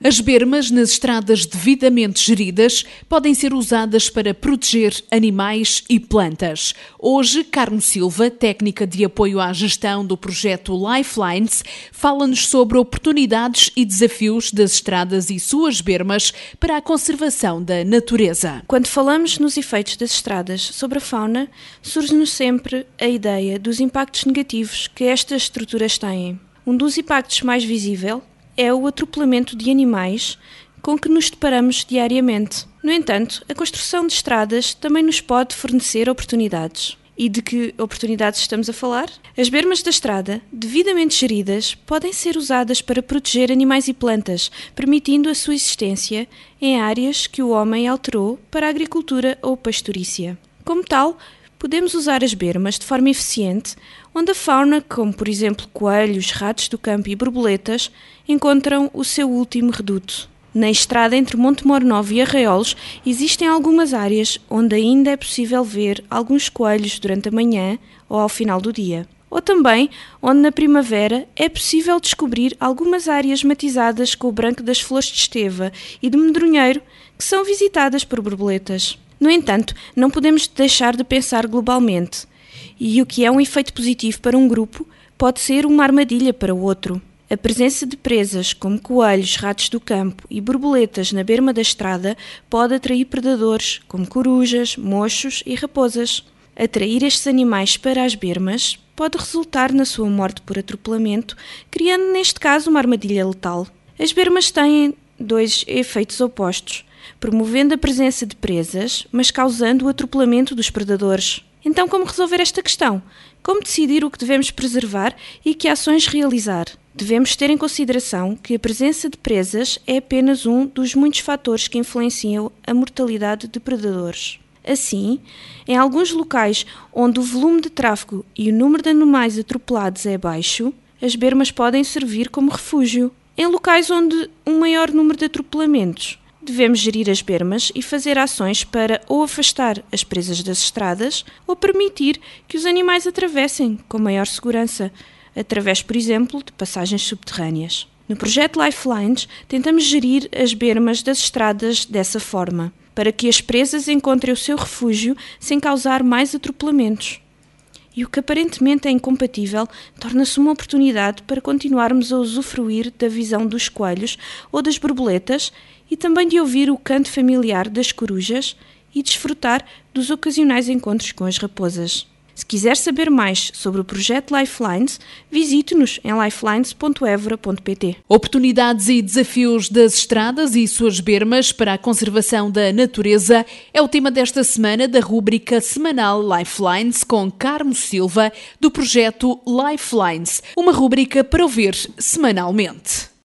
As bermas nas estradas devidamente geridas podem ser usadas para proteger animais e plantas. Hoje, Carmo Silva, técnica de apoio à gestão do projeto Lifelines, fala-nos sobre oportunidades e desafios das estradas e suas bermas para a conservação da natureza. Quando falamos nos efeitos das estradas sobre a fauna, surge-nos sempre a ideia dos impactos negativos que estas estruturas têm. Um dos impactos mais visíveis é o atropelamento de animais com que nos deparamos diariamente. No entanto, a construção de estradas também nos pode fornecer oportunidades. E de que oportunidades estamos a falar? As bermas da estrada, devidamente geridas, podem ser usadas para proteger animais e plantas, permitindo a sua existência em áreas que o homem alterou para a agricultura ou pastorícia. Como tal, podemos usar as bermas de forma eficiente, onde a fauna, como por exemplo coelhos, ratos do campo e borboletas, encontram o seu último reduto. Na estrada entre Montemor Novo e Arraiolos existem algumas áreas onde ainda é possível ver alguns coelhos durante a manhã ou ao final do dia. Ou também onde na primavera é possível descobrir algumas áreas matizadas com o branco das flores de esteva e de medronheiro que são visitadas por borboletas. No entanto, não podemos deixar de pensar globalmente, e o que é um efeito positivo para um grupo pode ser uma armadilha para o outro. A presença de presas como coelhos, ratos do campo e borboletas na berma da estrada pode atrair predadores como corujas, mochos e raposas. Atrair estes animais para as bermas pode resultar na sua morte por atropelamento, criando neste caso uma armadilha letal. As bermas têm dois efeitos opostos, promovendo a presença de presas, mas causando o atropelamento dos predadores. Então, como resolver esta questão? Como decidir o que devemos preservar e que ações realizar? Devemos ter em consideração que a presença de presas é apenas um dos muitos fatores que influenciam a mortalidade de predadores. Assim, em alguns locais onde o volume de tráfego e o número de animais atropelados é baixo, as bermas podem servir como refúgio. Em locais onde um maior número de atropelamentos, devemos gerir as bermas e fazer ações para ou afastar as presas das estradas ou permitir que os animais atravessem com maior segurança, através, por exemplo, de passagens subterrâneas. No projeto Lifelines, tentamos gerir as bermas das estradas dessa forma, para que as presas encontrem o seu refúgio sem causar mais atropelamentos. E o que aparentemente é incompatível torna-se uma oportunidade para continuarmos a usufruir da visão dos coelhos ou das borboletas e também de ouvir o canto familiar das corujas e desfrutar dos ocasionais encontros com as raposas. Se quiser saber mais sobre o projeto Lifelines, visite-nos em lifelines.evora.pt. Oportunidades e desafios das estradas e suas bermas para a conservação da natureza é o tema desta semana da rúbrica semanal Lifelines com Carmo Silva, do projeto Lifelines, uma rúbrica para ouvir semanalmente.